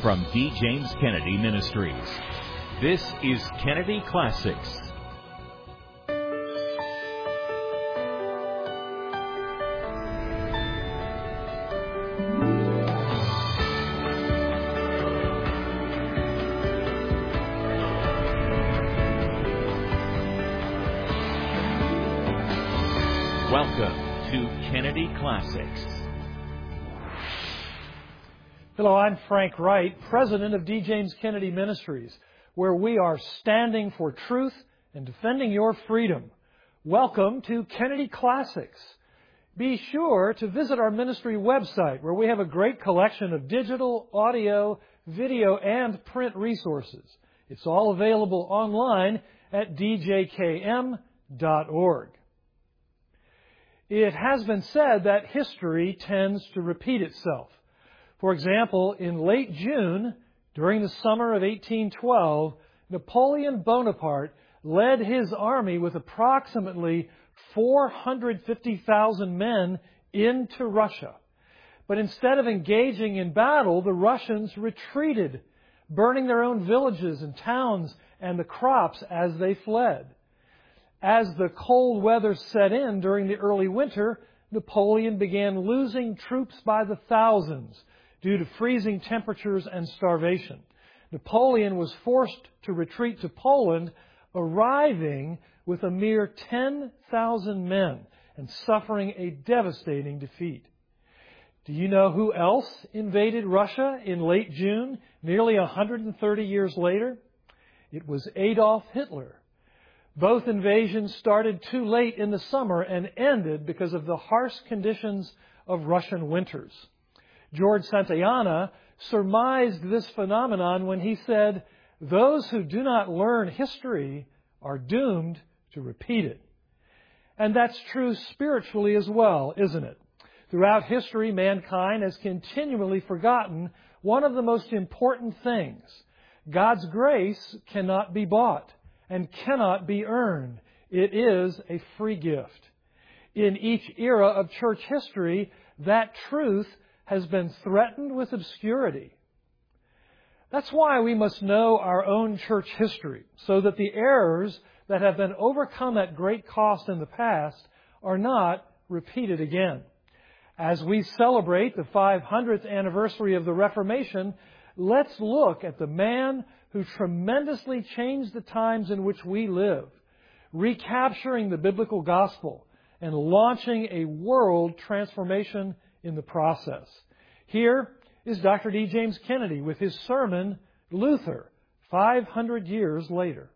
from D. James Kennedy Ministries. This is Kennedy Classics. Welcome to Kennedy Classics. Hello, I'm Frank Wright, president of D. James Kennedy Ministries, where we are standing for truth and defending your freedom. Welcome to Kennedy Classics. Be sure to visit our ministry website, where we have a great collection of digital, audio, video, and print resources. It's all available online at djkm.org. It has been said that history tends to repeat itself. For example, in late June, during the summer of 1812, Napoleon Bonaparte led his army with approximately 450,000 men into Russia. But instead of engaging in battle, the Russians retreated, burning their own villages and towns and the crops as they fled. As the cold weather set in during the early winter, Napoleon began losing troops by the thousands due to freezing temperatures and starvation. Napoleon was forced to retreat to Poland, arriving with a mere 10,000 men and suffering a devastating defeat. Do you know who else invaded Russia in late June, nearly 130 years later? It was Adolf Hitler. Both invasions started too late in the summer and ended because of the harsh conditions of Russian winters. George Santayana surmised this phenomenon when he said, "Those who do not learn history are doomed to repeat it." And that's true spiritually as well, isn't it? Throughout history, mankind has continually forgotten one of the most important things. God's grace cannot be bought and cannot be earned. It is a free gift. In each era of church history, that truth has been threatened with obscurity. That's why we must know our own church history, so that the errors that have been overcome at great cost in the past are not repeated again. As we celebrate the 500th anniversary of the Reformation, let's look at the man who tremendously changed the times in which we live, recapturing the biblical gospel and launching a world transformation in the process. Here is Dr. D. James Kennedy with his sermon, Luther, 500 years later.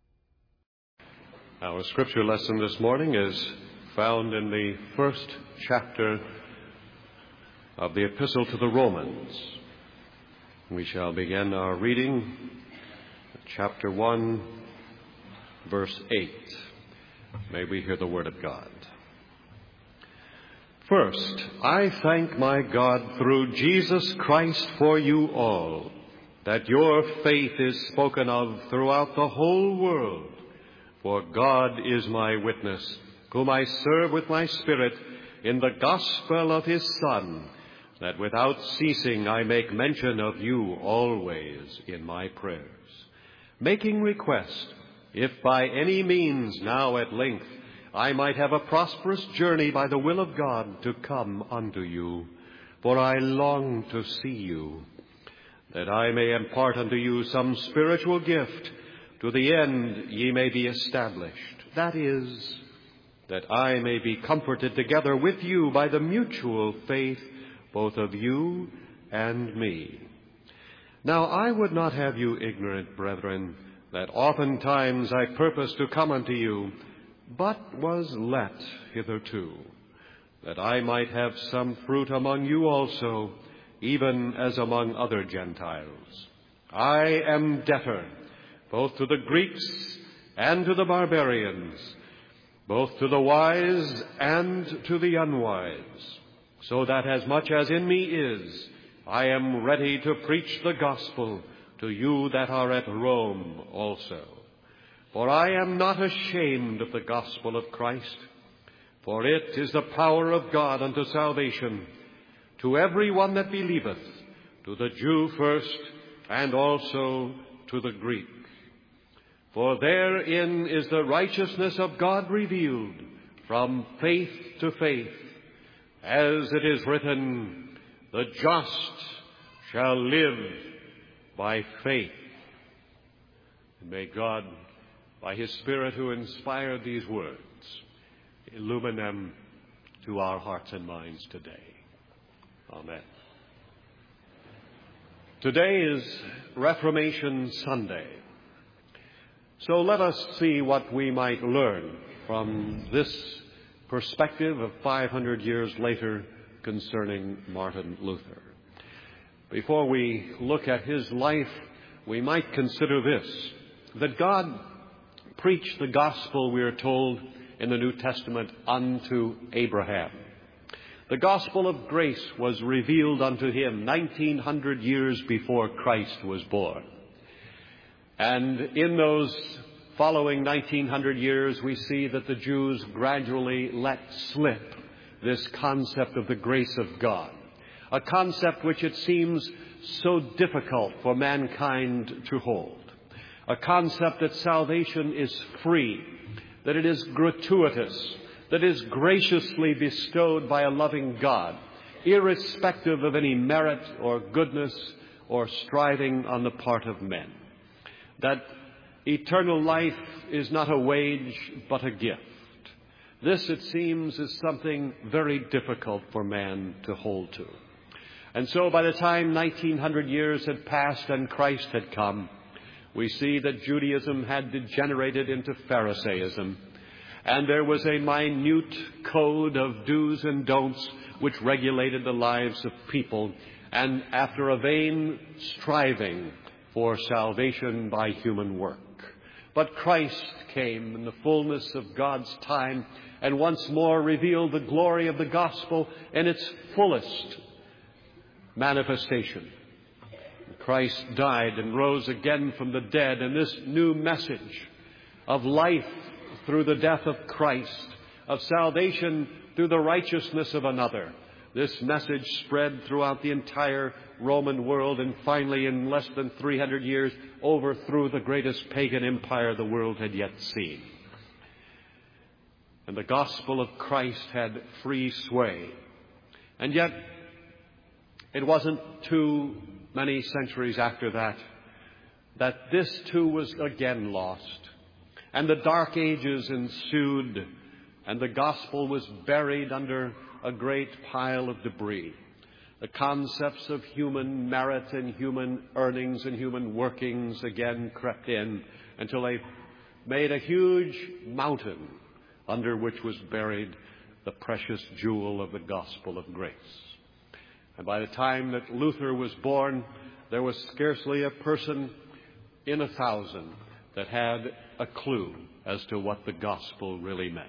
Our scripture lesson this morning is found in the first chapter of the Epistle to the Romans. We shall begin our reading at chapter 1, verse 8. May we hear the word of God. First, I thank my God through Jesus Christ for you all, that your faith is spoken of throughout the whole world. For God is my witness, whom I serve with my spirit in the gospel of his Son, that without ceasing I make mention of you always in my prayers, making request, if by any means now at length I might have a prosperous journey by the will of God to come unto you. For I long to see you, that I may impart unto you some spiritual gift, to the end ye may be established. That is, that I may be comforted together with you by the mutual faith, both of you and me. Now I would not have you ignorant, brethren, that oftentimes I purposed to come unto you, but was let hitherto, that I might have some fruit among you also, even as among other Gentiles. I am debtor both to the Greeks and to the barbarians, both to the wise and to the unwise, so that as much as in me is, I am ready to preach the gospel to you that are at Rome also. For I am not ashamed of the gospel of Christ, for it is the power of God unto salvation, to every one that believeth, to the Jew first, and also to the Greek. For therein is the righteousness of God revealed from faith to faith, as it is written, the just shall live by faith. And may God, by His Spirit who inspired these words, illumine them to our hearts and minds today. Amen. Today is Reformation Sunday. So let us see what we might learn from this perspective of 500 years later concerning Martin Luther. Before we look at his life, we might consider this, that God preached the gospel, we are told in the New Testament, unto Abraham. The gospel of grace was revealed unto him 1900 years before Christ was born. And in those following 1900 years, we see that the Jews gradually let slip this concept of the grace of God, a concept which it seems so difficult for mankind to hold, a concept that salvation is free, that it is gratuitous, that is graciously bestowed by a loving God, irrespective of any merit or goodness or striving on the part of men. That eternal life is not a wage, but a gift. This, it seems, is something very difficult for man to hold to. And so by the time 1900 years had passed and Christ had come, we see that Judaism had degenerated into Pharisaism, and there was a minute code of do's and don'ts which regulated the lives of people, and after a vain striving for salvation by human work. But Christ came in the fullness of God's time and once more revealed the glory of the gospel in its fullest manifestation. Christ died and rose again from the dead, and this new message of life through the death of Christ, of salvation through the righteousness of another, this message spread throughout the entire Roman world, and finally in less than 300 years overthrew the greatest pagan empire the world had yet seen. And the gospel of Christ had free sway. And yet it wasn't too many centuries after that this too was again lost. And the Dark Ages ensued, and the gospel was buried under a great pile of debris. The concepts of human merit and human earnings and human workings again crept in until they made a huge mountain under which was buried the precious jewel of the gospel of grace. And by the time that Luther was born, there was scarcely a person in 1,000 that had a clue as to what the gospel really meant.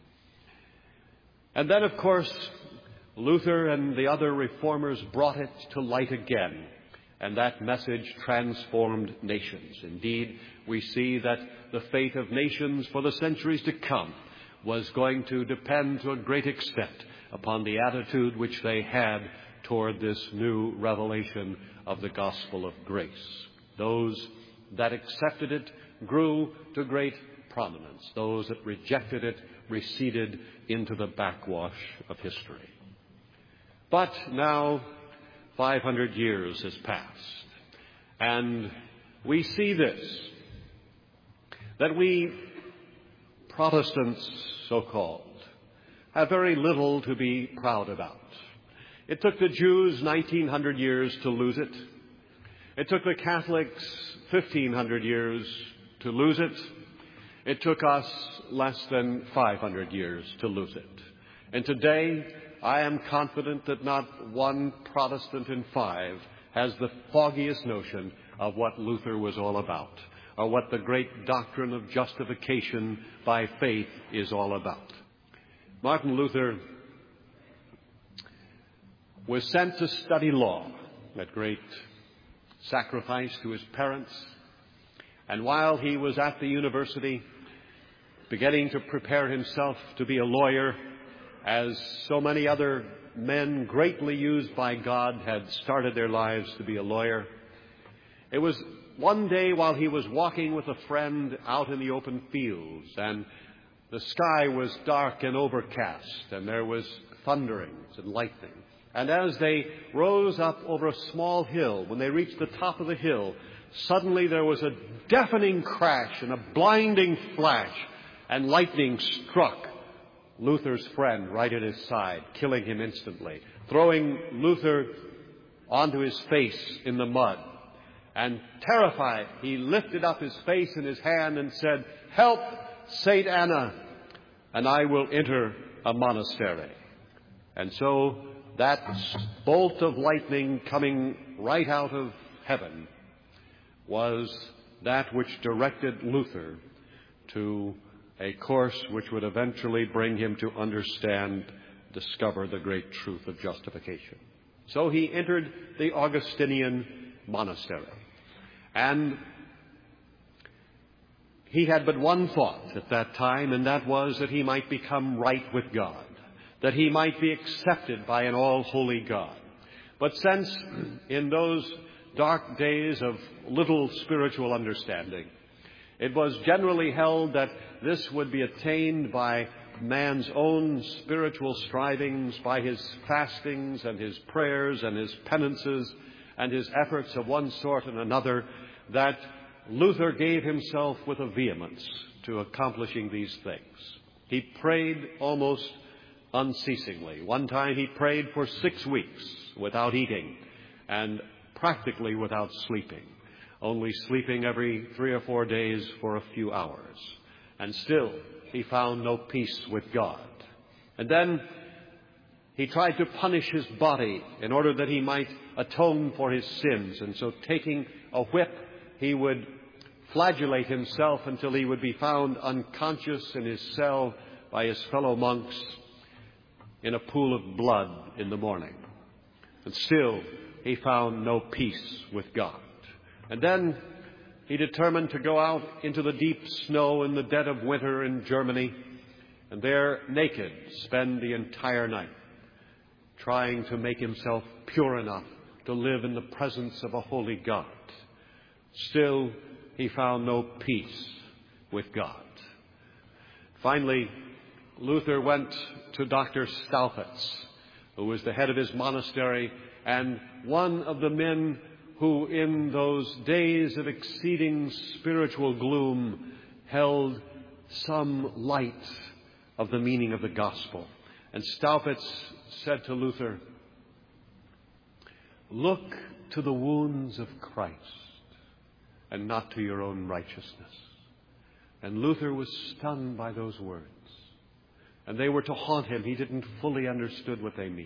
And then, of course, Luther and the other reformers brought it to light again, and that message transformed nations. Indeed, we see that the fate of nations for the centuries to come was going to depend to a great extent upon the attitude which they had toward this new revelation of the gospel of grace. Those that accepted it grew to great prominence. Those that rejected it receded into the backwash of history. But now 500 years has passed, and we see this, that we Protestants, so-called, have very little to be proud about. It took the Jews 1900 years to lose it. It took the Catholics 1500 years to lose it. It took us less than 500 years to lose it. And today, I am confident that not one Protestant in 5 has the foggiest notion of what Luther was all about, or what the great doctrine of justification by faith is all about. Martin Luther was sent to study law at great sacrifice to his parents. And while he was at the university, beginning to prepare himself to be a lawyer, as so many other men greatly used by God had started their lives to be a lawyer, It was one day while he was walking with a friend out in the open fields, and the sky was dark and overcast, and there was thunderings and lightning. And as they rose up over a small hill, when they reached the top of the hill, suddenly there was a deafening crash and a blinding flash, and lightning struck Luther's friend right at his side, killing him instantly, throwing Luther onto his face in the mud. And terrified, he lifted up his face in his hand and said, "Help, St. Anna, and I will enter a monastery." And so that bolt of lightning coming right out of heaven was that which directed Luther to a course which would eventually bring him to understand, discover the great truth of justification. So he entered the Augustinian monastery. And he had but one thought at that time, and that was that he might become right with God, that he might be accepted by an all-holy God. But since in those dark days of little spiritual understanding, it was generally held that this would be attained by man's own spiritual strivings, by his fastings and his prayers and his penances and his efforts of one sort and another, that Luther gave himself with a vehemence to accomplishing these things. He prayed almost unceasingly. One time he prayed for 6 weeks without eating and practically without sleeping, only sleeping every 3 or 4 days for a few hours. And still he found no peace with God. And then he tried to punish his body in order that he might atone for his sins. And so taking a whip, he would flagellate himself until he would be found unconscious in his cell by his fellow monks in a pool of blood in the morning. And still he found no peace with God. And then he determined to go out into the deep snow in the dead of winter in Germany, and there, naked, spend the entire night, trying to make himself pure enough to live in the presence of a holy God. Still, he found no peace with God. Finally, Luther went to Dr. Staupitz, who was the head of his monastery and one of the men who in those days of exceeding spiritual gloom held some light of the meaning of the gospel. And Staupitz said to Luther, "Look to the wounds of Christ and not to your own righteousness." And Luther was stunned by those words. And they were to haunt him. He didn't fully understood what they meant.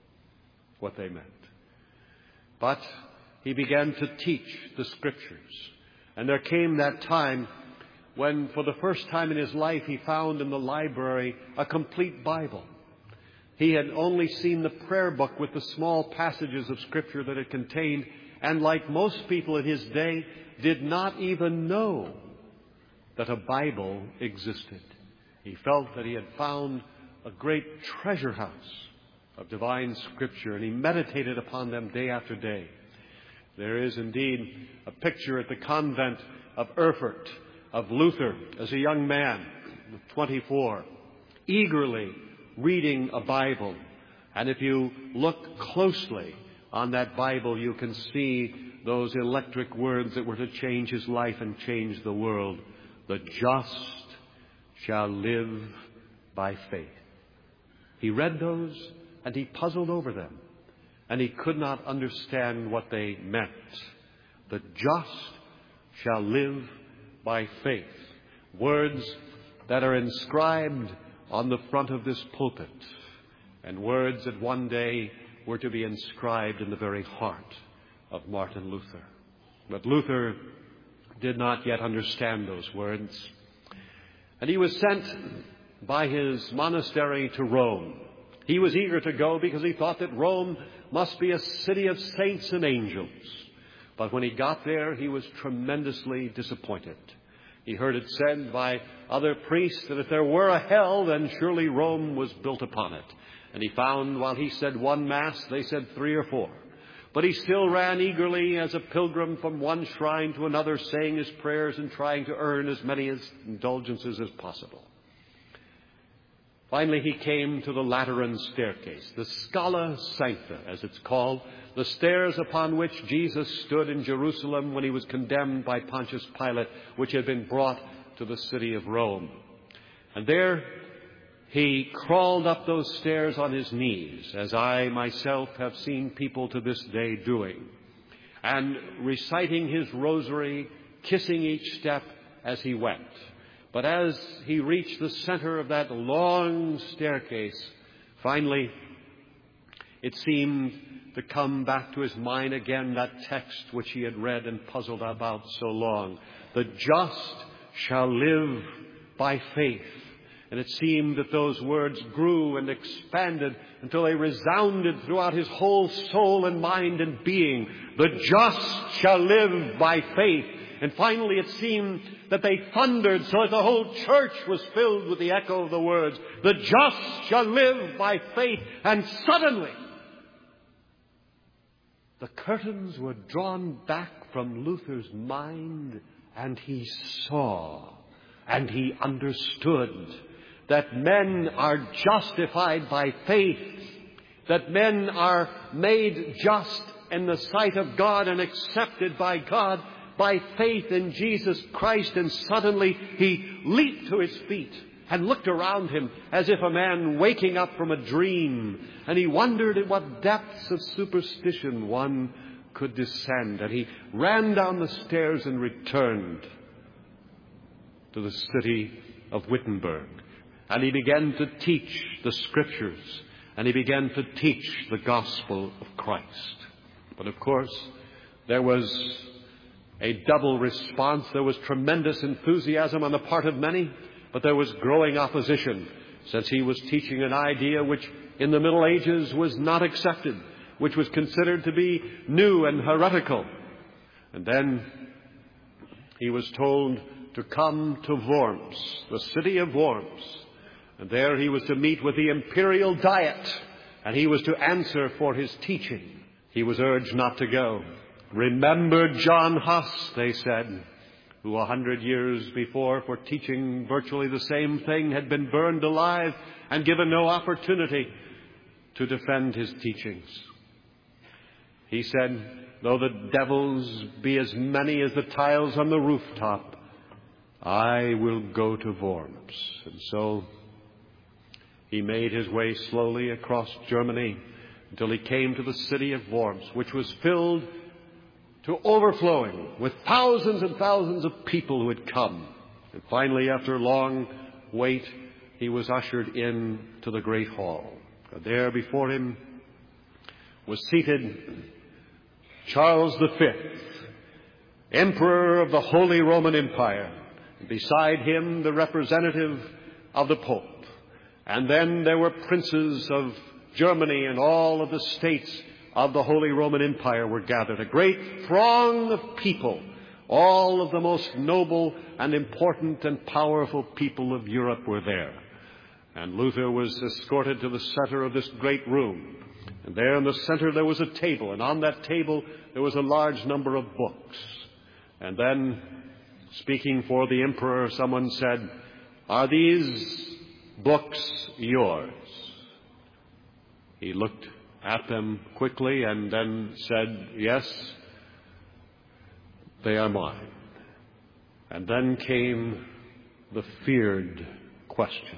But he began to teach the Scriptures. And there came that time when, for the first time in his life, he found in the library a complete Bible. He had only seen the prayer book with the small passages of Scripture that it contained, and like most people in his day, did not even know that a Bible existed. He felt that he had found a great treasure house of divine Scripture, and he meditated upon them day after day. There is indeed a picture at the convent of Erfurt of Luther as a young man, 24, eagerly reading a Bible. And if you look closely on that Bible, you can see those electric words that were to change his life and change the world. The just shall live by faith. He read those and he puzzled over them, and he could not understand what they meant. The just shall live by faith. Words that are inscribed on the front of this pulpit, and words that one day were to be inscribed in the very heart of Martin Luther. But Luther did not yet understand those words. And he was sent by his monastery to Rome. He was eager to go because he thought that Rome must be a city of saints and angels. But when he got there, he was tremendously disappointed. He heard it said by other priests that if there were a hell, then surely Rome was built upon it. And he found while he said one Mass, they said 3 or 4. But he still ran eagerly as a pilgrim from one shrine to another, saying his prayers and trying to earn as many indulgences as possible. Finally, he came to the Lateran staircase, the Scala Sancta, as it's called, the stairs upon which Jesus stood in Jerusalem when he was condemned by Pontius Pilate, which had been brought to the city of Rome. And there he crawled up those stairs on his knees, as I myself have seen people to this day doing, and reciting his rosary, kissing each step as he went. But as he reached the center of that long staircase, finally, it seemed to come back to his mind again that text which he had read and puzzled about so long. The just shall live by faith. And it seemed that those words grew and expanded until they resounded throughout his whole soul and mind and being. The just shall live by faith. And finally it seemed that they thundered so that the whole church was filled with the echo of the words, the just shall live by faith. And suddenly the curtains were drawn back from Luther's mind, and he saw and he understood that men are justified by faith, that men are made just in the sight of God and accepted by God by faith in Jesus Christ. And suddenly he leaped to his feet and looked around him as if a man waking up from a dream. And he wondered in what depths of superstition one could descend. And he ran down the stairs and returned to the city of Wittenberg. And he began to teach the Scriptures. And he began to teach the gospel of Christ. But of course, there was a double response. There was tremendous enthusiasm on the part of many, but there was growing opposition, since he was teaching an idea which in the Middle Ages was not accepted, which was considered to be new and heretical. And then he was told to come to Worms, the city of Worms. And there he was to meet with the imperial diet, and he was to answer for his teaching. He was urged not to go. Remember John Huss, they said, who 100 years before, for teaching virtually the same thing, had been burned alive and given no opportunity to defend his teachings. He said, though the devils be as many as the tiles on the rooftop, I will go to Worms. And so he made his way slowly across Germany until he came to the city of Worms, which was filled to overflowing with thousands and thousands of people who had come. And finally, after a long wait, he was ushered in to the great hall. And there before him was seated Charles V, Emperor of the Holy Roman Empire. And beside him, the representative of the Pope. And then there were princes of Germany and all of the states of the Holy Roman Empire were gathered. A great throng of people, all of the most noble and important and powerful people of Europe were there. And Luther was escorted to the center of this great room. And there in the center there was a table, and on that table there was a large number of books. And then, speaking for the emperor, someone said, "Are these books yours?" He looked at them quickly and then said, "Yes, they are mine." And then came the feared question: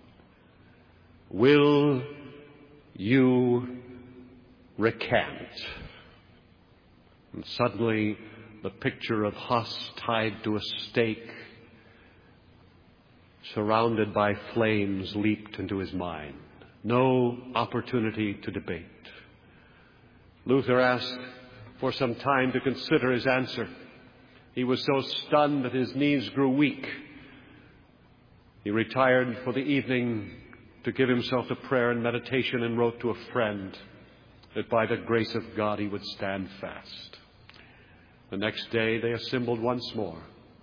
will you recant? And suddenly the picture of Huss tied to a stake, surrounded by flames, leaped into his mind. No opportunity to debate. Luther asked for some time to consider his answer. He was so stunned that his knees grew weak. He retired for the evening to give himself to prayer and meditation, and wrote to a friend that by the grace of God he would stand fast. The next day they assembled once more.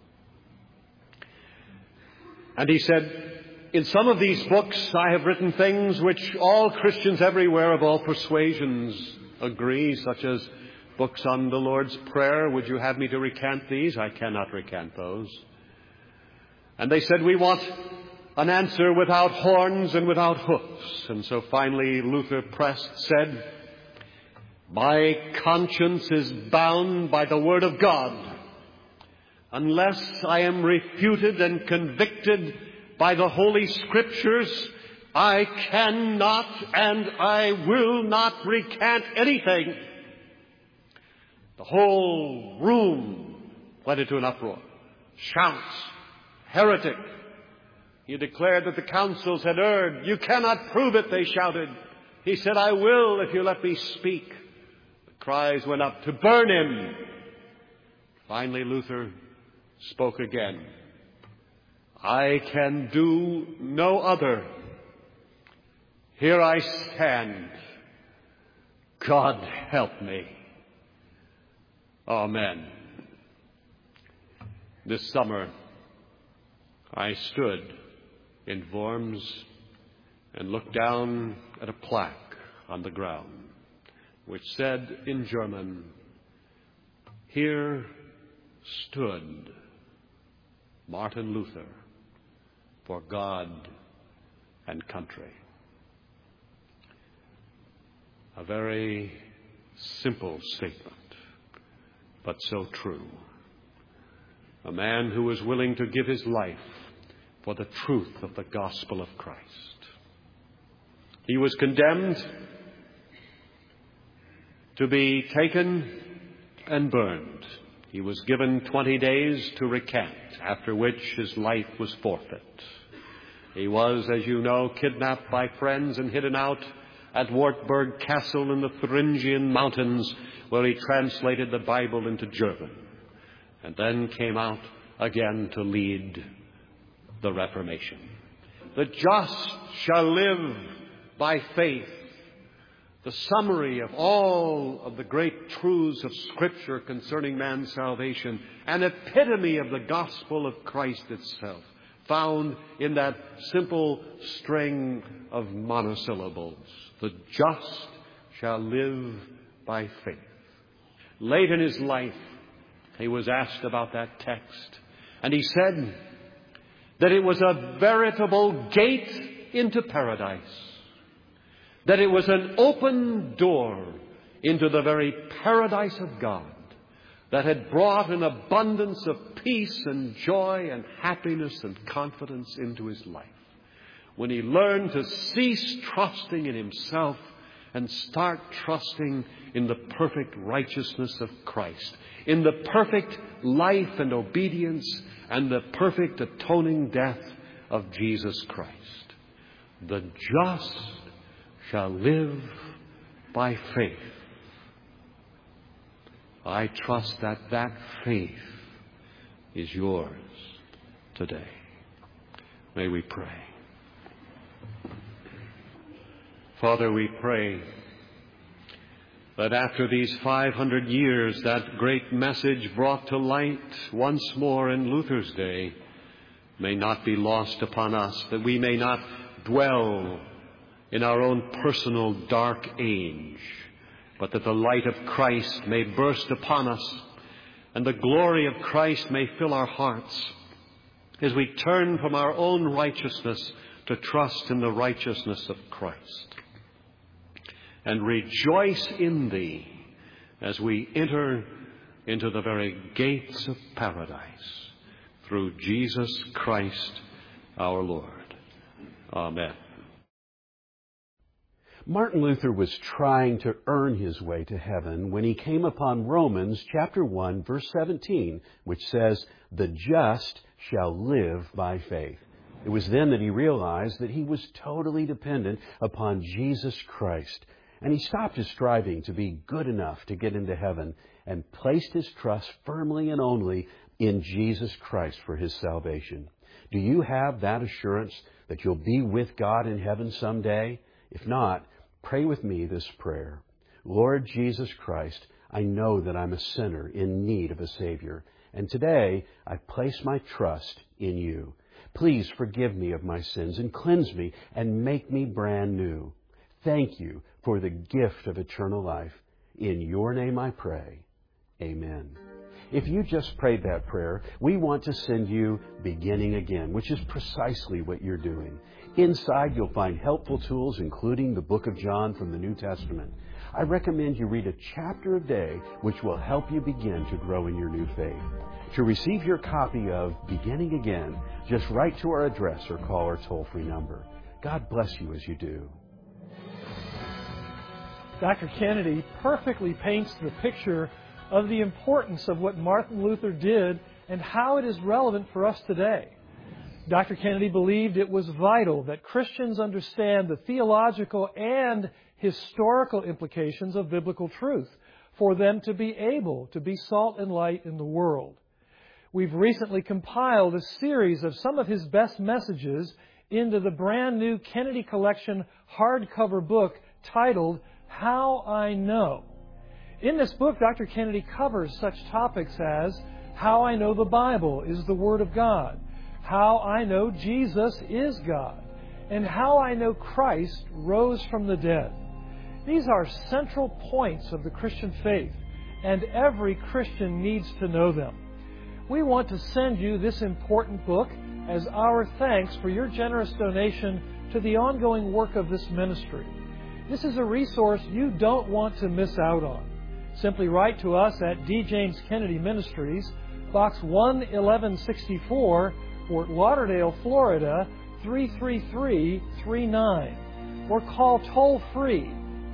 And he said, "In some of these books I have written things which all Christians everywhere of all persuasions agree, such as books on the Lord's Prayer. Would you have me to recant these? I cannot recant those. And they said, we want an answer without horns and without hoofs. And so finally Luther said, my conscience is bound by the Word of God. Unless I am refuted and convicted by the Holy Scriptures, I cannot and I will not recant anything. The whole room went into an uproar. Shouts, heretic. He declared that the councils had erred. You cannot prove it, they shouted. He said, I will if you let me speak. The cries went up to burn him. Finally, Luther spoke again. I can do no other. Here I stand. God help me. Amen. This summer, I stood in Worms and looked down at a plaque on the ground which said in German, here stood Martin Luther for God and country. A very simple statement, but so true. A man who was willing to give his life for the truth of the gospel of Christ. He was condemned to be taken and burned. He was given 20 days to recant, after which his life was forfeit. He was, as you know, kidnapped by friends and hidden out at Wartburg Castle in the Thuringian Mountains, where he translated the Bible into German, and then came out again to lead the Reformation. The just shall live by faith. The summary of all of the great truths of Scripture concerning man's salvation, an epitome of the gospel of Christ itself, found in that simple string of monosyllables. The just shall live by faith. Late in his life, he was asked about that text, and he said that it was a veritable gate into paradise, that it was an open door into the very paradise of God that had brought an abundance of peace and joy and happiness and confidence into his life. When he learned to cease trusting in himself and start trusting in the perfect righteousness of Christ, in the perfect life and obedience and the perfect atoning death of Jesus Christ. The just shall live by faith. I trust that that faith is yours today. May we pray. Father, we pray that after these 500 years, that great message brought to light once more in Luther's day may not be lost upon us, that we may not dwell in our own personal dark age, but that the light of Christ may burst upon us and the glory of Christ may fill our hearts as we turn from our own righteousness to trust in the righteousness of Christ, and rejoice in Thee as we enter into the very gates of paradise through Jesus Christ our Lord. Amen. Martin Luther was trying to earn his way to heaven when he came upon Romans chapter 1, verse 17, which says, "The just shall live by faith." It was then that he realized that he was totally dependent upon Jesus Christ, and he stopped his striving to be good enough to get into heaven and placed his trust firmly and only in Jesus Christ for his salvation. Do you have that assurance that you'll be with God in heaven someday? If not, pray with me this prayer. Lord Jesus Christ, I know that I'm a sinner in need of a Savior, and today I place my trust in you. Please forgive me of my sins and cleanse me and make me brand new. Thank you for the gift of eternal life. In your name I pray. Amen. If you just prayed that prayer, we want to send you Beginning Again, which is precisely what you're doing. Inside, you'll find helpful tools, including the book of John from the New Testament. I recommend you read a chapter a day, which will help you begin to grow in your new faith. To receive your copy of Beginning Again, just write to our address or call our toll-free number. God bless you as you do. Dr. Kennedy perfectly paints the picture of the importance of what Martin Luther did and how it is relevant for us today. Dr. Kennedy believed it was vital that Christians understand the theological and historical implications of biblical truth for them to be able to be salt and light in the world. We've recently compiled a series of some of his best messages into the brand new Kennedy Collection hardcover book titled How I Know. In this book, Dr. Kennedy covers such topics as how I know the Bible is the Word of God, how I know Jesus is God, and how I know Christ rose from the dead. These are central points of the Christian faith, and every Christian needs to know them. We want to send you this important book as our thanks for your generous donation to the ongoing work of this ministry. This is a resource you don't want to miss out on. Simply write to us at D. James Kennedy Ministries, Box 11164, Fort Lauderdale, Florida, 33339. Or call toll-free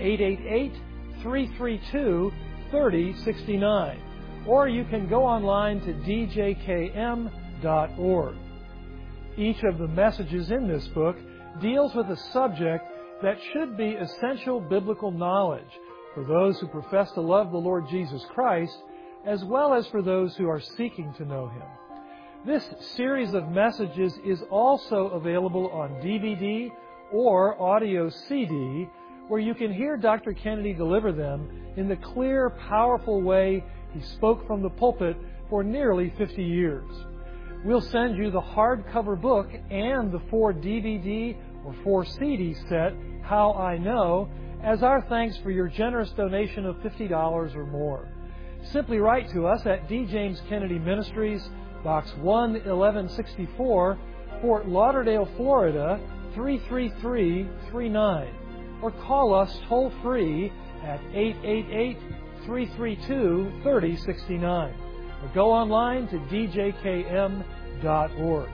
888-332-3069. Or you can go online to djkm.org. Each of the messages in this book deals with a subject that should be essential biblical knowledge for those who profess to love the Lord Jesus Christ, as well as for those who are seeking to know Him. This series of messages is also available on DVD or audio CD, where you can hear Dr. Kennedy deliver them in the clear, powerful way he spoke from the pulpit for nearly 50 years. We'll send you the hardcover book and the 4 DVD or 4 CD set, How I Know, as our thanks for your generous donation of $50 or more. Simply write to us at D. James Kennedy Ministries, Box 11164, Fort Lauderdale, Florida, 33339. Or call us toll-free at 888-332-3069. Or go online to djkm.org.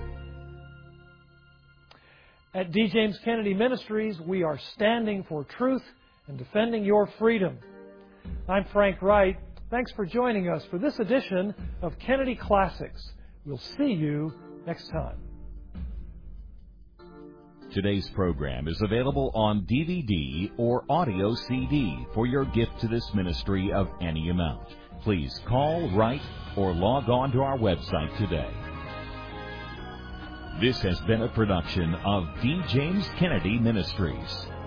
At D. James Kennedy Ministries, we are standing for truth and defending your freedom. I'm Frank Wright. Thanks for joining us for this edition of Kennedy Classics. We'll see you next time. Today's program is available on DVD or audio CD for your gift to this ministry of any amount. Please call, write, or log on to our website today. This has been a production of D. James Kennedy Ministries.